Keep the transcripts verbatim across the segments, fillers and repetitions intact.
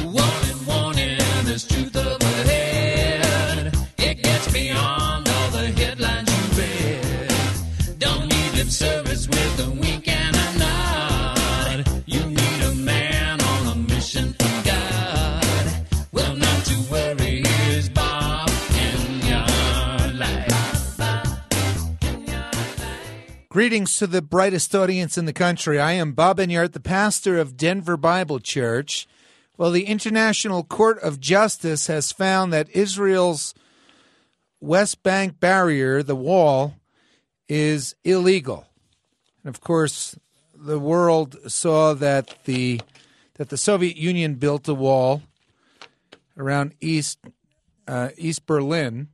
Warning, warning, there's truth up ahead. It gets beyond all the headlines you read. Don't need lip service with a wink and a nod. You need a man on a mission from God. Well, not to worry, here's Bob in your life. Greetings to the brightest audience in the country. I am Bob Enyart, the pastor of Denver Bible Church. Well, the International Court of Justice has found that Israel's West Bank barrier, the wall, is illegal. And of course, the world saw that the that the Soviet Union built a wall around East uh, East Berlin,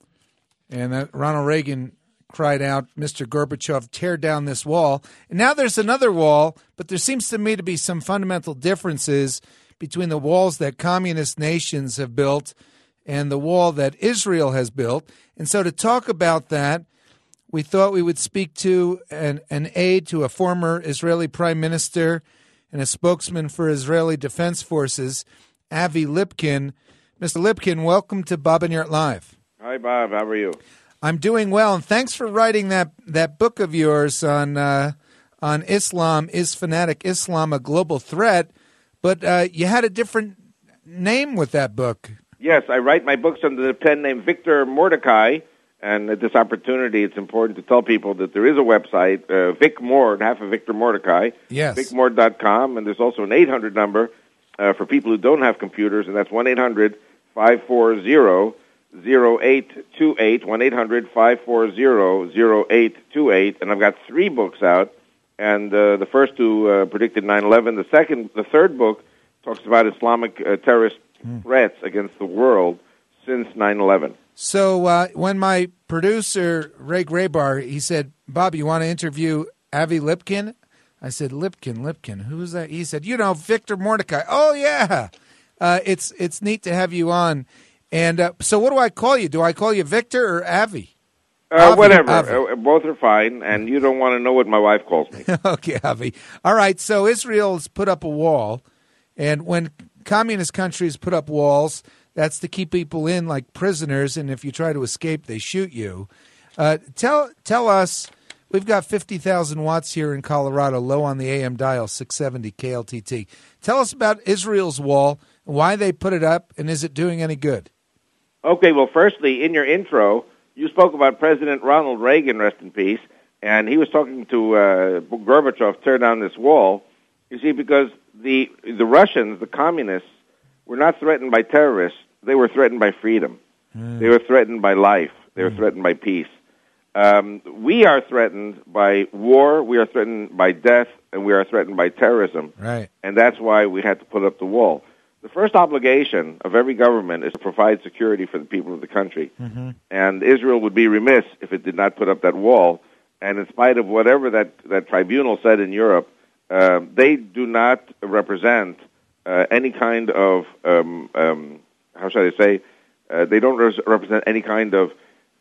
and that Ronald Reagan cried out, Mister Gorbachev, tear down this wall. And now there's another wall, but there seems to me to be some fundamental differences between the walls that communist nations have built and the wall that Israel has built. And so to talk about that, we thought we would speak to an, an aide to a former Israeli prime minister and a spokesman for Israeli Defense Forces, Avi Lipkin. Mister Lipkin, welcome to Bob Enyart Live. Hi, Bob. How are you? I'm doing well, and thanks for writing that, that book of yours on uh, on Islam, Is Fanatic Islam a Global Threat? But uh, you had a different name with that book. Yes, I write my books under the pen name Victor Mordecai, and at this opportunity, it's important to tell people that there is a website, uh, Vic Mord, half of Victor Mordecai, yes. vic mord dot com, and there's also an eight hundred number uh, for people who don't have computers, and that's one eight hundred five four zero zero eight two eight, one eight hundred five four zero zero eight two eight, and I've got three books out. And uh, the first two uh, predicted nine eleven. The second, the third book talks about Islamic uh, terrorist mm. threats against the world since nine eleven. So uh, when my producer, Ray Graybar, he said, Bob, you want to interview Avi Lipkin? I said, Lipkin, Lipkin, who's that? He said, you know, Victor Mordecai. Oh, yeah. Uh, it's it's neat to have you on. And uh, so what do I call you? Do I call you Victor or Avi? Uh, Avi, whatever. Avi. Uh, both are fine, and you don't want to know what my wife calls me. Okay, Avi. All right, so Israel's put up a wall, and when communist countries put up walls, that's to keep people in like prisoners, and if you try to escape, they shoot you. Uh, tell tell us, we've got fifty thousand watts here in Colorado, low on the A M dial, six seventy K L T T. Tell us about Israel's wall, why they put it up, and is it doing any good? Okay, well, firstly, in your intro, you spoke about President Ronald Reagan, rest in peace, and he was talking to uh, Gorbachev, tear down this wall. You see, because the the Russians, the communists, were not threatened by terrorists. They were threatened by freedom. Mm. They were threatened by life. They were mm. threatened by peace. Um, we are threatened by war. We are threatened by death, and we are threatened by terrorism. Right. And that's why we had to put up the wall. The first obligation of every government is to provide security for the people of the country. Mm-hmm. And Israel would be remiss if it did not put up that wall. And in spite of whatever that, that tribunal said in Europe, uh, they do not represent uh, any kind of, um, um, how should I say, uh, they don't res- represent any kind of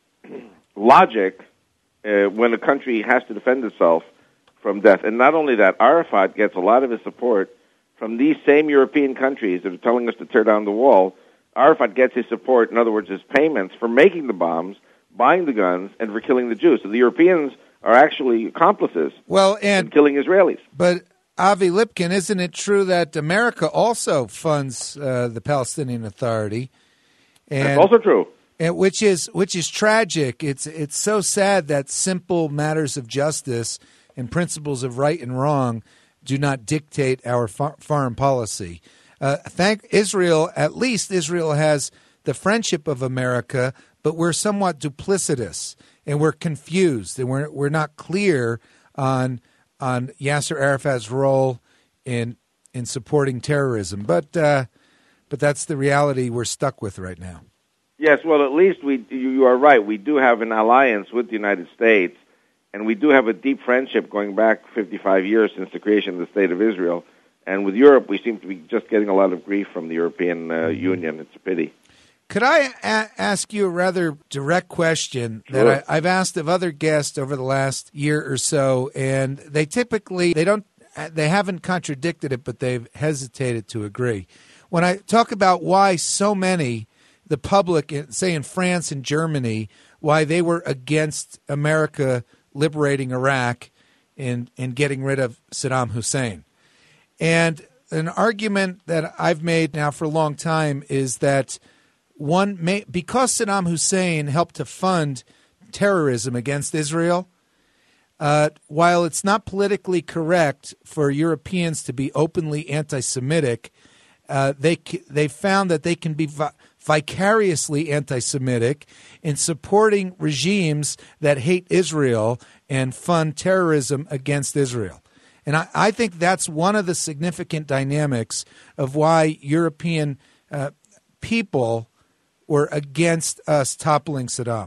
logic uh, when a country has to defend itself from death. And not only that, Arafat gets a lot of his support from these same European countries that are telling us to tear down the wall. Arafat gets his support, in other words, his payments for making the bombs, buying the guns, and for killing the Jews. So the Europeans are actually accomplices well, and, in killing Israelis. But, Avi Lipkin, isn't it true that America also funds uh, the Palestinian Authority? And, That's also true. And which is which is tragic. It's it's so sad that simple matters of justice and principles of right and wrong do not dictate our fo- foreign policy. Uh, thank Israel, at least Israel has the friendship of America, but we're somewhat duplicitous, and we're confused, and we're we're not clear on on Yasser Arafat's role in in supporting terrorism. But uh, but that's the reality we're stuck with right now. Yes, well, at least we you, you are right. We do have an alliance with the United States. And we do have a deep friendship going back fifty-five years since the creation of the State of Israel. And with Europe, we seem to be just getting a lot of grief from the European uh, Union. It's a pity. Could I a- ask you a rather direct question Sure. that I, I've asked of other guests over the last year or so, and they typically, they don't, they haven't contradicted it, but they've hesitated to agree. when I talk about why so many, the public, say in France and Germany, why they were against America liberating Iraq and, and getting rid of Saddam Hussein. And an argument that I've made now for a long time is that one may, because Saddam Hussein helped to fund terrorism against Israel, uh, while it's not politically correct for Europeans to be openly anti-Semitic, uh, they they found that they can be vi- vicariously anti-Semitic in supporting regimes that hate Israel and fund terrorism against Israel. And I, I think that's one of the significant dynamics of why European uh, people were against us toppling Saddam.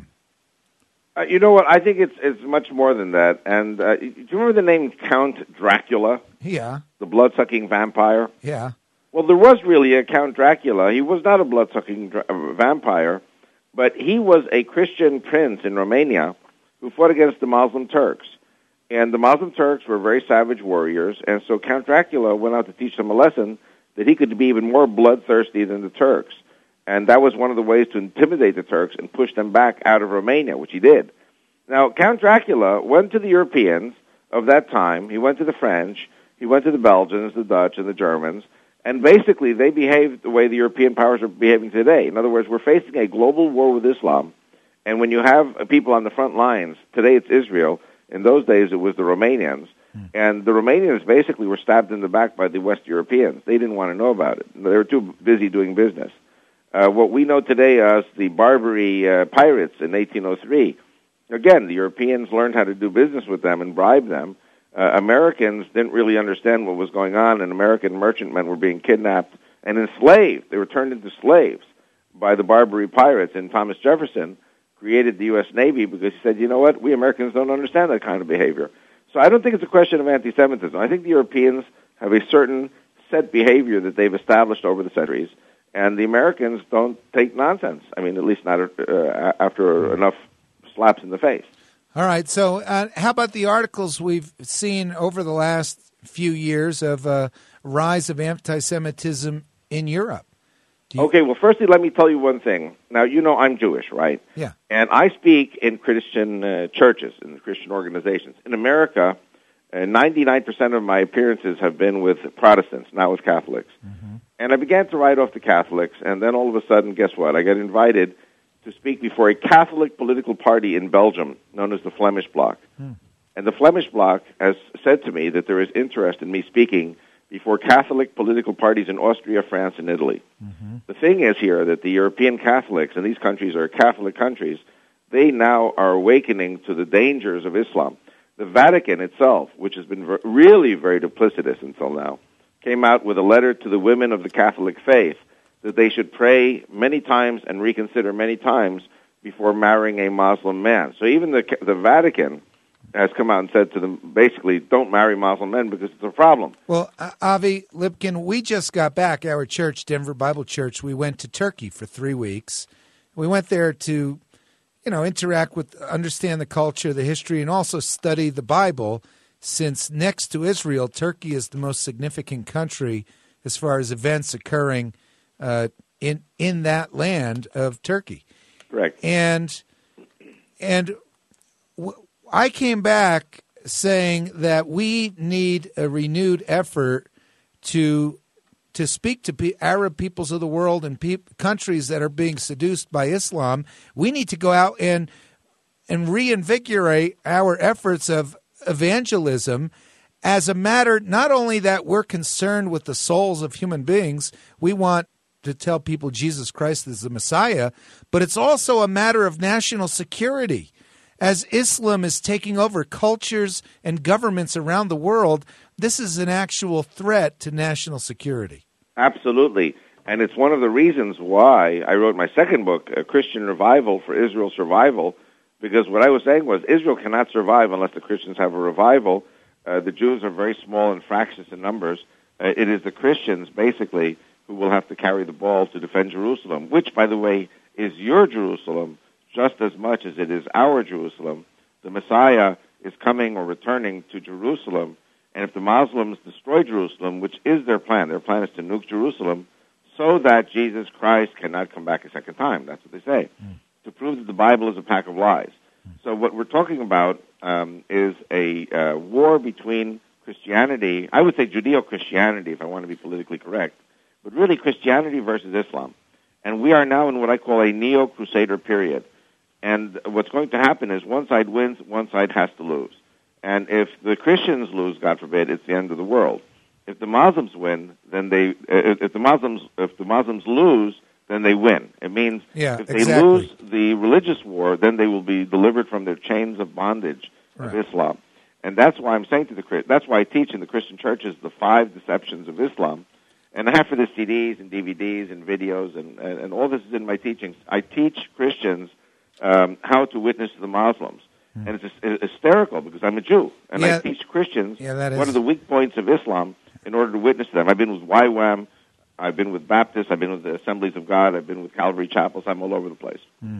Uh, you know what? I think it's it's much more than that. And uh, do you remember the name Count Dracula? Yeah. The blood-sucking vampire? Yeah. Well, there was really a Count Dracula. He was not a blood-sucking dra- uh, vampire, but he was a Christian prince in Romania who fought against the Muslim Turks. And the Muslim Turks were very savage warriors, and so Count Dracula went out to teach them a lesson that he could be even more bloodthirsty than the Turks. And that was one of the ways to intimidate the Turks and push them back out of Romania, which he did. Now, Count Dracula went to the Europeans of that time. He went to the French. He went to the Belgians, the Dutch, and the Germans. And basically, they behaved the way the European powers are behaving today. In other words, we're facing a global war with Islam. And when you have people on the front lines, today it's Israel. In those days, it was the Romanians. Mm. And the Romanians basically were stabbed in the back by the West Europeans. They didn't want to know about it. They were too busy doing business. Uh, what we know today as the Barbary uh, pirates in eighteen oh three, again, the Europeans learned how to do business with them and bribe them. Uh, Americans didn't really understand what was going on, and American merchantmen were being kidnapped and enslaved. They were turned into slaves by the Barbary pirates, and Thomas Jefferson created the U S Navy because he said, you know what, we Americans don't understand that kind of behavior. So I don't think it's a question of anti-Semitism. I think the Europeans have a certain set behavior that they've established over the centuries, and the Americans don't take nonsense. I mean, at least not uh, after enough slaps in the face. All right. So uh, how about the articles we've seen over the last few years of uh, rise of anti-Semitism in Europe? You... Okay, well, firstly, let me tell you one thing. Now, you know I'm Jewish, right? Yeah. And I speak in Christian uh, churches, in Christian organizations. In America, uh, ninety-nine percent of my appearances have been with Protestants, not with Catholics. Mm-hmm. And I began to write off the Catholics, and then all of a sudden, guess what? I got invited to speak before a Catholic political party in Belgium, known as the Flemish Bloc. Mm. And the Flemish Bloc has said to me that there is interest in me speaking before Catholic political parties in Austria, France, and Italy. Mm-hmm. The thing is here that the European Catholics, and these countries are Catholic countries, they now are awakening to the dangers of Islam. The Vatican itself, which has been ver- really very duplicitous until now, came out with a letter to the women of the Catholic faith that they should pray many times and reconsider mvi times before marrying a Muslim man. So even the the Vatican has come out and said to them, basically, don't marry Muslim men because it's a problem. Well, uh, Avi Lipkin, we just got back, our church, Denver Bible Church, we went to Turkey for three weeks. We went there to, you know, interact with, understand the culture, the history, and also study the Bible, since next to Israel, Turkey is the most significant country as far as events occurring uh, in in that land of Turkey. Correct. And, and w- I came back saying that we need a renewed effort to to speak to pe- Arab peoples of the world and pe- countries that are being seduced by Islam. We need to go out and and reinvigorate our efforts of evangelism as a matter not only that we're concerned with the souls of human beings, we want to tell people Jesus Christ is the Messiah, but it's also a matter of national security. As Islam is taking over cultures and governments around the world, this is an actual threat to national security. Absolutely. And it's one of the reasons why I wrote my second book, A Christian Revival for Israel's Survival, because what I was saying was Israel cannot survive unless the Christians have a revival. Uh, the Jews are very small and fractious in numbers. Uh, it is the Christians, basically, who will have to carry the ball to defend Jerusalem, which, by the way, is your Jerusalem, just as much as it is our Jerusalem. The Messiah is coming or returning to Jerusalem, and if the Muslims destroy Jerusalem, which is their plan, their plan is to nuke Jerusalem, so that Jesus Christ cannot come back a second time. That's what they say, mm. to prove that the Bible is a pack of lies. Mm. So what we're talking about um, is a uh, war between Christianity, I would say Judeo-Christianity if I want to be politically correct, but really Christianity versus Islam. And we are now in what I call a neo-Crusader period. And what's going to happen is one side wins, one side has to lose. And if the Christians lose, God forbid, it's the end of the world. If the Muslims win, then they if the Muslims if the Muslims lose, then they win. It means yeah, if they exactly. lose the religious war, then they will be delivered from their chains of bondage right. of Islam. And that's why I'm saying to the that's why I teach in the Christian churches the five deceptions of Islam. And I have for the C Ds and D V Ds and videos and, and, and all this is in my teachings. I teach Christians um, how to witness to the Muslims. Mm. And it's, it's hysterical because I'm a Jew. And yeah. I teach Christians yeah, that is... what are the weak points of Islam in order to witness to them. I've been with Y WAM, I've been with Baptists, I've been with the Assemblies of God, I've been with Calvary Chapels, I'm all over the place. Mm.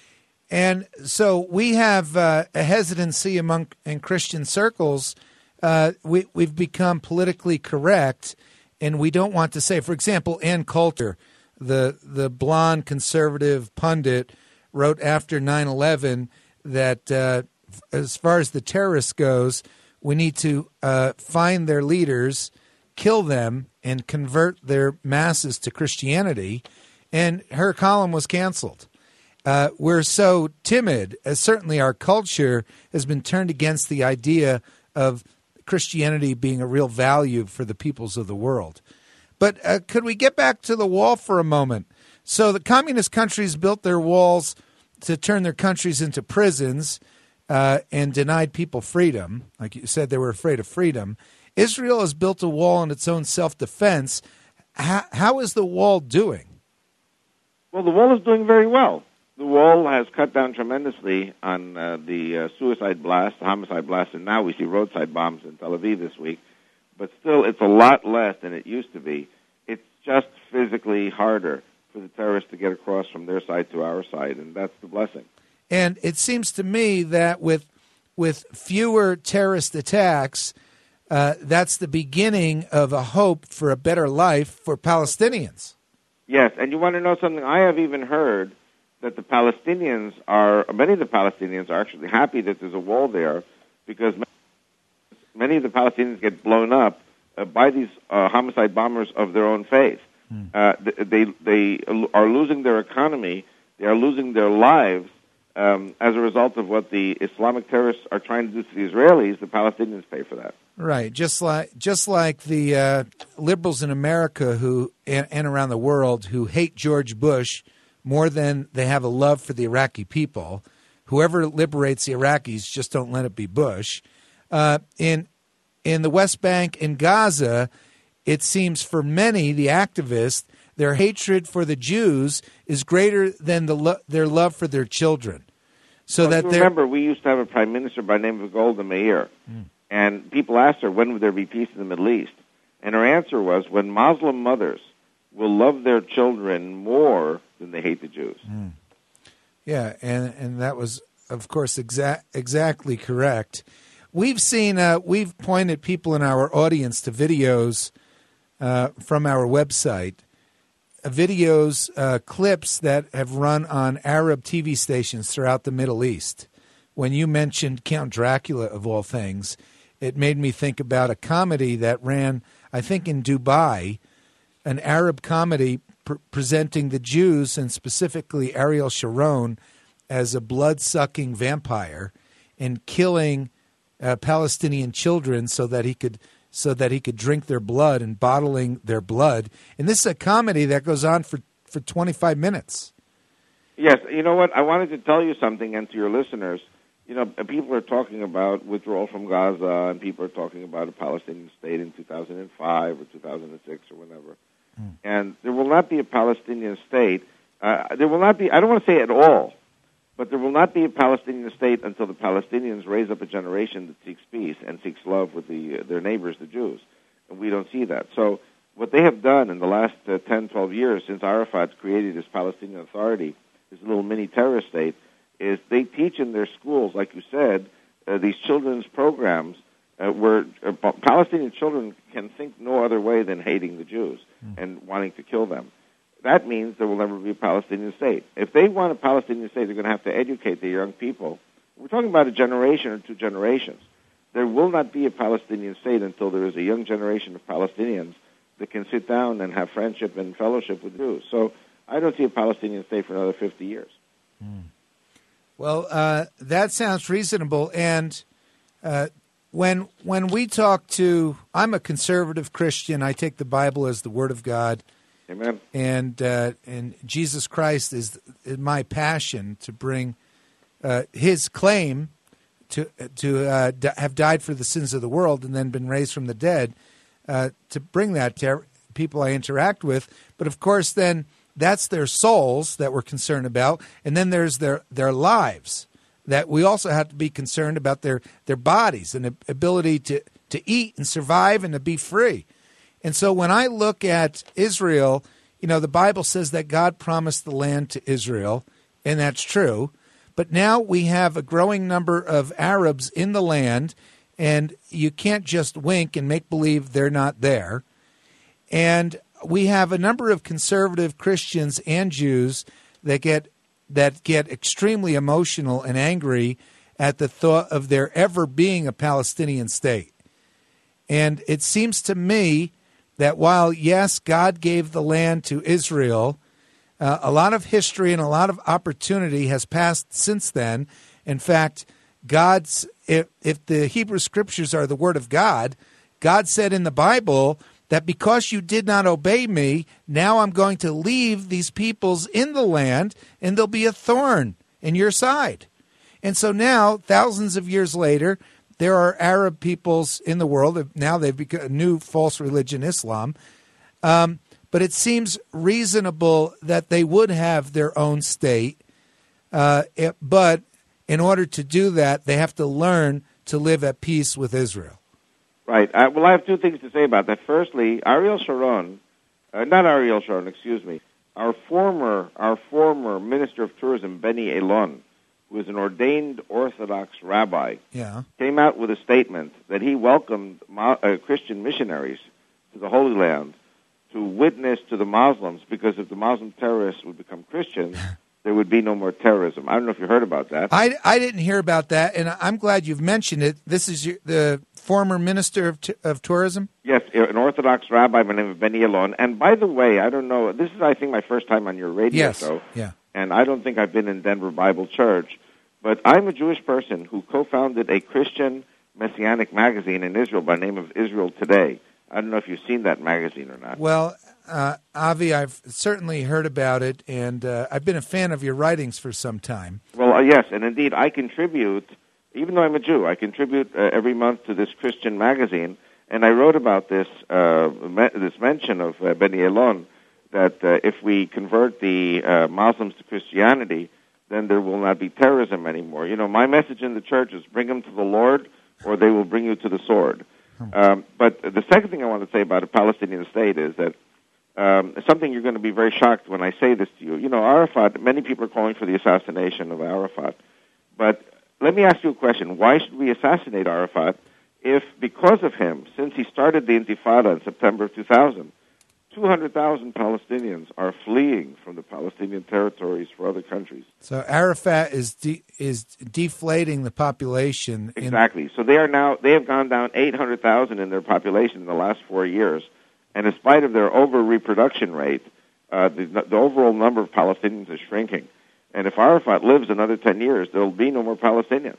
And so we have uh, a hesitancy among in Christian circles. Uh, we, we've become politically correct, and we don't want to say, for example, Ann Coulter, the, the blonde conservative pundit, wrote after nine eleven that uh, as far as the terrorists goes, we need to uh, find their leaders, kill them, and convert their masses to Christianity. And her column was canceled. Uh, we're so timid, as certainly our culture has been turned against the idea of Christianity being a real value for the peoples of the world. But uh, could we get back to the wall for a moment? So the communist countries built their walls to turn their countries into prisons, Uh, and denied people freedom. Like you said, they were afraid of freedom. Israel has built a wall in its own self-defense. How, how is the wall doing? Well, the wall is doing very well. The wall has cut down tremendously on uh, the uh, suicide blast, the homicide blast, and now we see roadside bombs in Tel Aviv this week. But still, it's a lot less than it used to be. It's just physically harder for the terrorists to get across from their side to our side, and that's the blessing. And it seems to me that with with fewer terrorist attacks, uh, that's the beginning of a hope for a better life for Palestinians. Yes, and you want to know something? I have even heard that the Palestinians are, many of the Palestinians are actually happy that there's a wall there because many of the Palestinians get blown up uh, by these uh, homicide bombers of their own faith. Mm. Uh, they, they are losing their economy, they are losing their lives, Um, as a result of what the Islamic terrorists are trying to do to the Israelis. The Palestinians pay for that. Right, just like just like the uh, liberals in America who and, and around the world who hate George Bush more than they have a love for the Iraqi people. Whoever liberates the Iraqis, just don't let it be Bush. Uh, in in the West Bank and Gaza, it seems for many, the activists, their hatred for the Jews is greater than the lo- their love for their children. So well, that you remember, we used to have a prime minister by the name of Golda Meir, mm. and people asked her, when would there be peace in the Middle East? And her answer was, when Muslim mothers will love their children more than they hate the Jews. Mm. Yeah, and, and that was, of course, exa- exactly correct. We've seen, uh, we've pointed people in our audience to videos uh, from our website, videos, uh, clips that have run on Arab T V stations throughout the Middle East. When you mentioned Count Dracula, of all things, it made me think about a comedy that ran, I think, in Dubai, an Arab comedy pr- presenting the Jews, and specifically Ariel Sharon, as a blood-sucking vampire and killing uh, Palestinian children so that he could so that he could drink their blood and bottling their blood. And this is a comedy that goes on for, for twenty-five minutes. Yes, you know what? I wanted to tell you something, and to your listeners, you know, people are talking about withdrawal from Gaza, and people are talking about a Palestinian state in two thousand five or two thousand six or whenever. Mm. And there will not be a Palestinian state. Uh, there will not be, I don't want to say at all, but there will not be a Palestinian state until the Palestinians raise up a generation that seeks peace and seeks love with the, uh, their neighbors, the Jews. And we don't see that. So what they have done in the last uh, ten, twelve years since Arafat created his Palestinian Authority, this little mini terrorist state, is they teach in their schools, like you said, uh, these children's programs uh, where uh, Palestinian children can think no other way than hating the Jews mm. and wanting to kill them. that means there will never be a Palestinian state. If they want a Palestinian state, they're going to have to educate their young people. We're talking about a generation or two generations. There will not be a Palestinian state until there is a young generation of Palestinians that can sit down and have friendship and fellowship with Jews. So I don't see a Palestinian state for another fifty years. Mm. Well, uh, that sounds reasonable. And uh, when when we talk to, I'm a conservative Christian. I take the Bible as the Word of God. Amen. And uh, and Jesus Christ is, is my passion to bring uh, His claim to to uh, d- have died for the sins of the world and then been raised from the dead, uh, to bring that to people I interact with. But of course, then that's their souls that we're concerned about, and then there's their their lives that we also have to be concerned about, their their bodies and the ability to to eat and survive and to be free. And so when I look at Israel, you know, the Bible says that God promised the land to Israel, and that's true. But now we have a growing number of Arabs in the land, and you can't just wink and make believe they're not there. And we have a number of conservative Christians and Jews that get that get extremely emotional and angry at the thought of there ever being a Palestinian state. And it seems to me that while, yes, God gave the land to Israel, uh, a lot of history and a lot of opportunity has passed since then. In fact, God's if, if the Hebrew Scriptures are the Word of God, God said in the Bible that because you did not obey me, now I'm going to leave these peoples in the land, and there'll be a thorn in your side. And so now, thousands of years later, there are Arab peoples in the world. Now they've become a new false religion, Islam. Um, but it seems reasonable that they would have their own state. Uh, it, but in order to do that, they have to learn to live at peace with Israel. Right. Uh, well, I have two things to say about that. Firstly, Ariel Sharon, uh, not Ariel Sharon, excuse me, our former, our former Minister of Tourism, Benny Elon, who is an ordained Orthodox rabbi, yeah. came out with a statement that he welcomed Mo- uh, Christian missionaries to the Holy Land to witness to the Muslims, because if the Muslim terrorists would become Christians, there would be no more terrorism. I don't know if you heard about that. I, I didn't hear about that, and I'm glad you've mentioned it. This is your, the former Minister of, t- of Tourism? Yes, an Orthodox rabbi by the name of Benny Elon. And by the way, I don't know, this is, I think, my first time on your radio yes. show. Yeah. And I don't think I've been in Denver Bible Church, but I'm a Jewish person who co-founded a Christian Messianic magazine in Israel by the name of Israel Today. I don't know if you've seen that magazine or not. Well, uh, Avi, I've certainly heard about it, and uh, I've been a fan of your writings for some time. Well, uh, yes, and indeed I contribute, even though I'm a Jew, I contribute uh, every month to this Christian magazine, and I wrote about this uh, me- this mention of uh, Benny Elon, that uh, if we convert the uh, Muslims to Christianity, then there will not be terrorism anymore. You know, my message in the church is bring them to the Lord, or they will bring you to the sword. Um, but the second thing I want to say about a Palestinian state is that um, something you're going to be very shocked when I say this to you. You know, Arafat, many people are calling for the assassination of Arafat. But let me ask you a question. Why should we assassinate Arafat if, because of him, since he started the Intifada in September of two thousand, two hundred thousand Palestinians are fleeing from the Palestinian territories for other countries? So Arafat is de- is deflating the population. In- exactly. So they are now they have gone down eight hundred thousand in their population in the last four years, and in spite of their over reproduction rate, uh, the, the overall number of Palestinians is shrinking. And if Arafat lives another ten years, there will be no more Palestinians.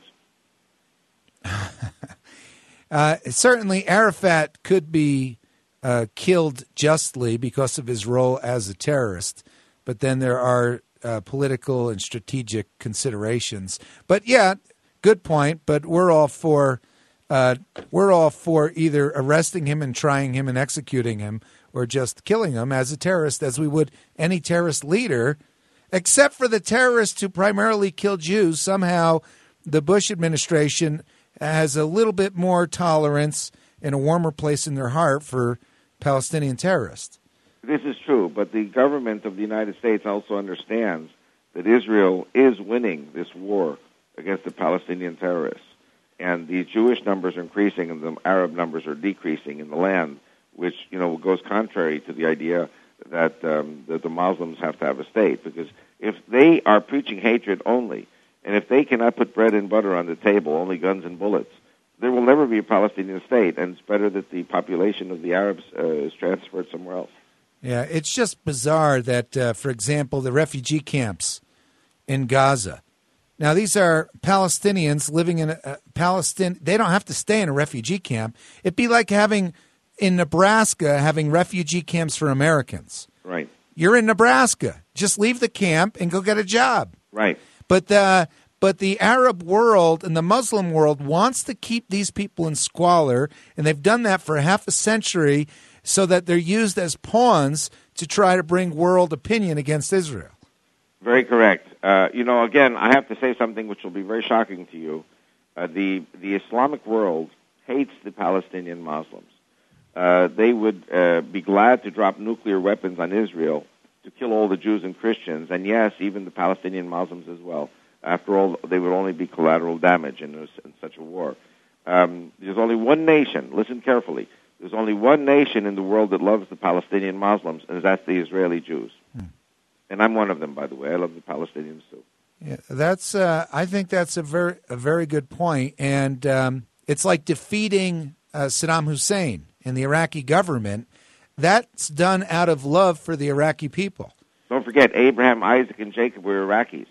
uh, certainly, Arafat could be Uh, killed justly because of his role as a terrorist, but then there are uh, political and strategic considerations. But yeah, good point. But we're all for uh, we're all for either arresting him and trying him and executing him, or just killing him as a terrorist, as we would any terrorist leader, except for the terrorists who primarily kill Jews. Somehow, the Bush administration has a little bit more tolerance and a warmer place in their heart for Palestinian terrorists. This is true, but the government of the United States also understands that Israel is winning this war against the Palestinian terrorists. And the Jewish numbers are increasing and the Arab numbers are decreasing in the land, which, you know, goes contrary to the idea that, um, that the Muslims have to have a state, because if they are preaching hatred only, and if they cannot put bread and butter on the table, only guns and bullets, there will never be a Palestinian state, and it's better that the population of the Arabs uh, is transferred somewhere else. Yeah, it's just bizarre that, uh, for example, the refugee camps in Gaza. Now, these are Palestinians living in a Palestine. They don't have to stay in a refugee camp. It'd be like having in Nebraska having refugee camps for Americans. Right. You're in Nebraska. Just leave the camp and go get a job. Right. But the but the Arab world and the Muslim world wants to keep these people in squalor, and they've done that for half a century, so that they're used as pawns to try to bring world opinion against Israel. Very correct. Uh, you know, again, I have to say something which will be very shocking to you. Uh, the the Islamic world hates the Palestinian Muslims. Uh, they would uh, be glad to drop nuclear weapons on Israel to kill all the Jews and Christians, and yes, even the Palestinian Muslims as well. After all, they would only be collateral damage in, in such a war. Um, there's only one nation, listen carefully, there's only one nation in the world that loves the Palestinian Muslims, and that's the Israeli Jews. Hmm. And I'm one of them, by the way. I love the Palestinians too. Yeah, that's. Uh, I think that's a very, a very good point, and um, it's like defeating uh, Saddam Hussein and the Iraqi government. That's done out of love for the Iraqi people. Don't forget, Abraham, Isaac, and Jacob were Iraqis.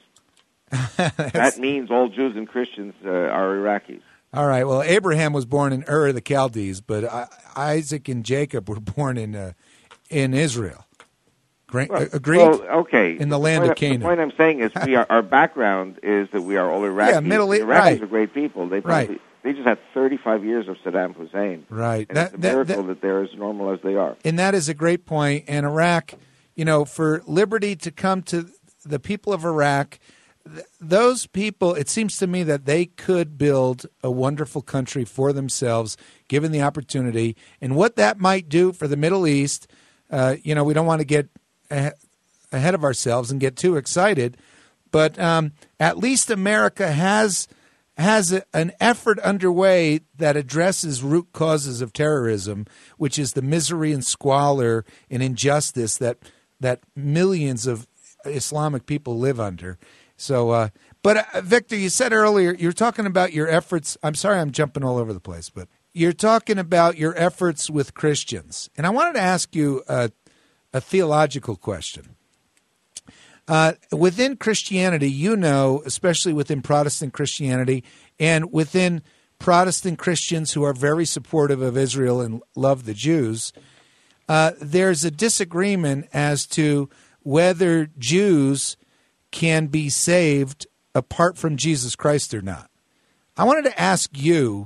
That means all Jews and Christians uh, are Iraqis. All right. Well, Abraham was born in Ur of the Chaldees, but I, Isaac and Jacob were born in uh, in Israel. Gra- well, agreed? Well, okay. In the land the of Canaan. The point I'm saying is we are, our background is that we are all Iraqis. Yeah, Middle East. Iraqis right. are great people. They right. probably, They just had thirty-five years of Saddam Hussein. Right. And that, it's a miracle that, that, that they're as normal as they are. And that is a great point. And Iraq, you know, for liberty to come to the people of Iraq, th- those people, it seems to me that they could build a wonderful country for themselves, given the opportunity. And what that might do for the Middle East, uh, you know, we don't want to get a- ahead of ourselves and get too excited, but um, at least America has has a, an effort underway that addresses root causes of terrorism, which is the misery and squalor and injustice that that millions of Islamic people live under. So, uh, but uh, Victor, you said earlier, you're talking about your efforts. I'm sorry, I'm jumping all over the place, but you're talking about your efforts with Christians. And I wanted to ask you a, a theological question. Uh, within Christianity, you know, especially within Protestant Christianity and within Protestant Christians who are very supportive of Israel and love the Jews, uh, there's a disagreement as to whether Jews can be saved apart from Jesus Christ or not. I wanted to ask you,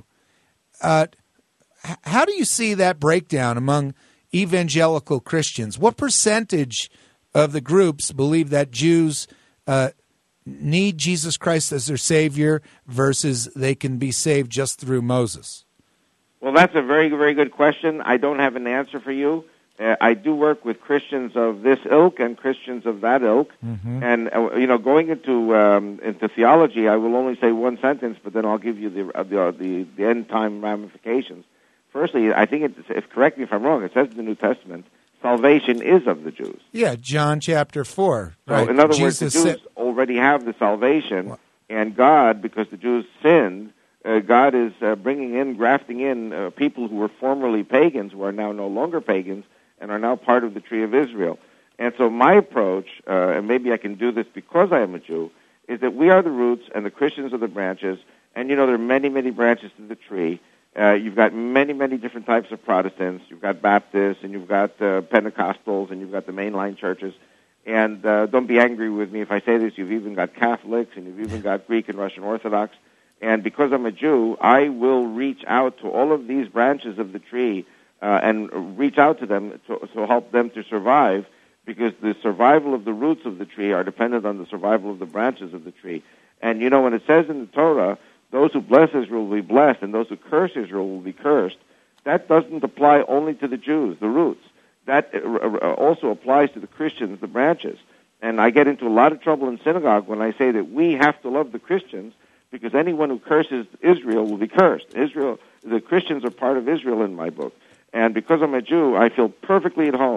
uh, how do you see that breakdown among evangelical Christians? What percentage of the groups believe that Jews uh, need Jesus Christ as their Savior versus they can be saved just through Moses? Well, that's a very, very good question. I don't have an answer for you. Uh, I do work with Christians of this ilk and Christians of that ilk. Mm-hmm. And, uh, you know, going into um, into theology, I will only say one sentence, but then I'll give you the uh, the, uh, the, the end-time ramifications. Firstly, I think, it, if correct me if I'm wrong, it says in the New Testament, salvation is of the Jews. Yeah, John chapter four. So, right. in other Jesus words, the Jews said, already have the salvation, and God, because the Jews sinned, uh, God is uh, bringing in, grafting in uh, people who were formerly pagans, who are now no longer pagans, and are now part of the tree of Israel. And so my approach, uh, and maybe I can do this because I am a Jew, is that we are the roots and the Christians are the branches, and you know there are many, many branches to the tree. Uh, you've got many, many different types of Protestants. You've got Baptists, and you've got uh, Pentecostals, and you've got the mainline churches. And uh, don't be angry with me if I say this. You've even got Catholics, and you've even got Greek and Russian Orthodox. And because I'm a Jew, I will reach out to all of these branches of the tree uh, and reach out to them to, to help them to survive, because the survival of the roots of the tree are dependent on the survival of the branches of the tree. And, you know, when it says in the Torah, those who bless Israel will be blessed, and those who curse Israel will be cursed, that doesn't apply only to the Jews, the roots. That also applies to the Christians, the branches. And I get into a lot of trouble in synagogue when I say that we have to love the Christians, because anyone who curses Israel will be cursed. Israel, the Christians are part of Israel in my book. And because I'm a Jew, I feel perfectly at home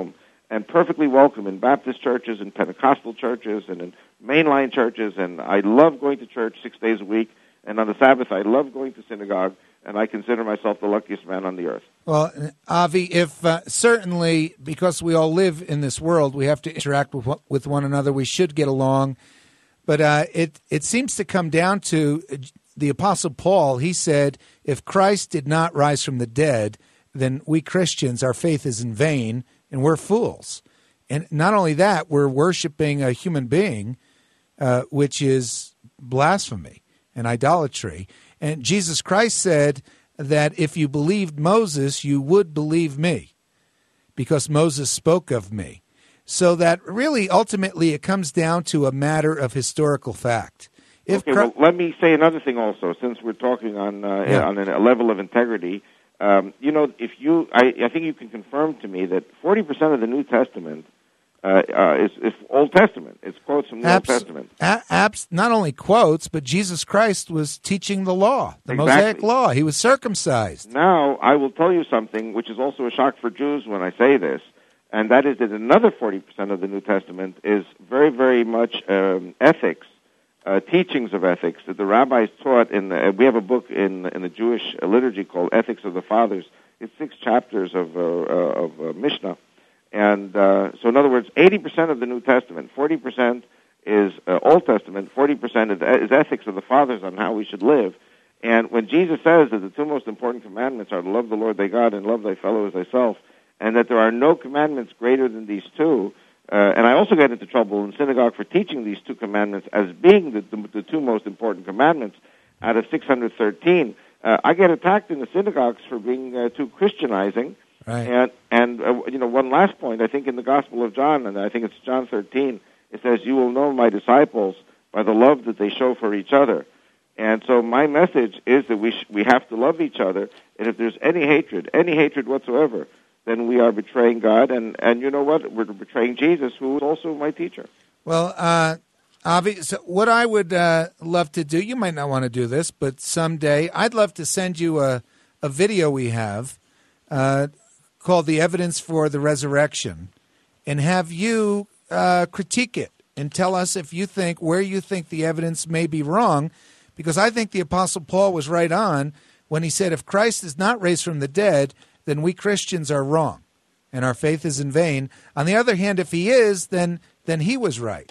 and perfectly welcome in Baptist churches and Pentecostal churches and in mainline churches, and I love going to church six days a week, and on the Sabbath I love going to synagogue, and I consider myself the luckiest man on the earth. Well, Avi, if uh, certainly because we all live in this world, we have to interact with with one another. We should get along, but uh, it it seems to come down to the Apostle Paul. He said, "If Christ did not rise from the dead, then we Christians, our faith is in vain, and we're fools." And not only that, we're worshiping a human being, uh, which is blasphemy and idolatry. And Jesus Christ said that if you believed Moses, you would believe me, because Moses spoke of me. So that really, ultimately, it comes down to a matter of historical fact. If okay, well, let me say another thing also, since we're talking on uh, Yeah. on a level of integrity. Um, you know, if you, I, I think you can confirm to me that forty percent of the New Testament uh, uh, is, is Old Testament. It's quotes from the Abs- Old Testament. A- abs- not only quotes, but Jesus Christ was teaching the law, the Exactly. Mosaic law. He was circumcised. Now, I will tell you something, which is also a shock for Jews when I say this, and that is that another forty percent of the New Testament is very, very much um, ethics, uh, teachings of ethics that the rabbis taught. In the, we have a book in in the Jewish liturgy called Ethics of the Fathers. It's six chapters of uh, uh, of uh, Mishnah, and uh, so in other words, eighty percent of the New Testament, forty percent is uh, Old Testament, forty percent is, is ethics of the fathers on how we should live. And when Jesus says that the two most important commandments are to love the Lord thy God and love thy fellow as thyself, and that there are no commandments greater than these two, uh, and I also get into trouble in synagogue for teaching these two commandments as being the, the, the two most important commandments out of six hundred thirteen. Uh, I get attacked in the synagogues for being uh, too Christianizing. Right. And, and uh, you know, one last point, I think in the Gospel of John, and I think it's John thirteen, it says, "You will know my disciples by the love that they show for each other." And so my message is that we sh- we have to love each other, and if there's any hatred, any hatred whatsoever, then we are betraying God, and, and you know what? We're betraying Jesus, who is also my teacher. Well, uh, Avi, so what I would uh, love to do, you might not want to do this, but someday I'd love to send you a, a video we have uh, called The Evidence for the Resurrection, and have you uh, critique it and tell us if you think, where you think the evidence may be wrong, because I think the Apostle Paul was right on when he said, if Christ is not raised from the dead, then we Christians are wrong, and our faith is in vain. On the other hand, if he is, then then he was right.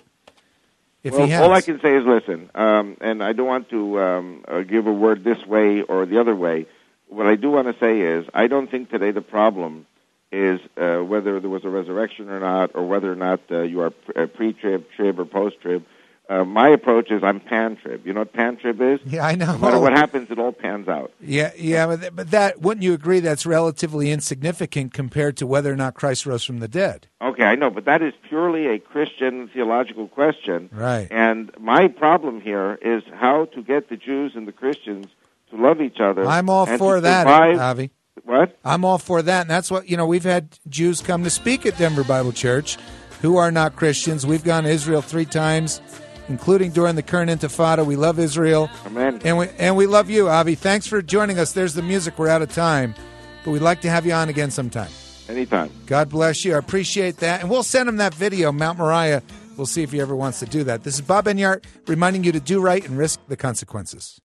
If well, he has. all I can say is listen, um, and I don't want to um, uh, give a word this way or the other way. What I do want to say is I don't think today the problem is uh, whether there was a resurrection or not, or whether or not uh, you are pre-trib, trib, or post-trib. Uh, my approach is I'm pan-trib. You know what pan-trib is? Yeah, I know. No matter what happens, it all pans out. Yeah, yeah, but, th- but that wouldn't you agree that's relatively insignificant compared to whether or not Christ rose from the dead? Okay, I know, but that is purely a Christian theological question. Right. And my problem here is how to get the Jews and the Christians to love each other. I'm all and for to that, survive- Avi. What? I'm all for that, and that's what, you know, we've had Jews come to speak at Denver Bible Church who are not Christians. We've gone to Israel three times, including during the current Intifada. We love Israel. Amen. And we, and we love you, Avi. Thanks for joining us. There's the music. We're out of time, but we'd like to have you on again sometime. Anytime. God bless you. I appreciate that. And we'll send him that video, Mount Moriah. We'll see if he ever wants to do that. This is Bob Enyart reminding you to do right and risk the consequences.